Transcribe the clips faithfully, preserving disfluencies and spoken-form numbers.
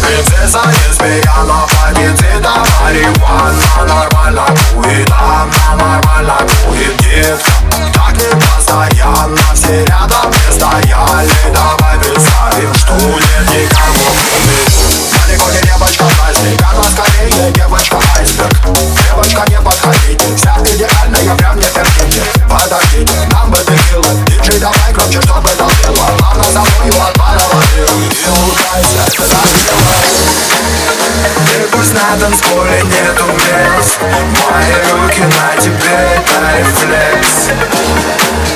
Принцесса изменяла бандита, марихуана нормально будет, она нормально будет, детка. Так не постоянно, все рядом не стояли. Давай представим, что нет никого. Далеко не девочка праздник, она скорее девочка айсберг. Девочка, не подходите, вся идеальная, прям не терпите. Подождите, нам бы текилы, диджей давай громче, чтобы долбило. Она за мною отпарила дым, и улыбайся, заспевай. И пусть на танцполе нету мест, мои руки на тебе, это рефлекс.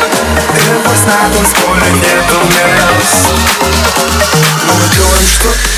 И пусть на танцполе нету мест, но мы делаем что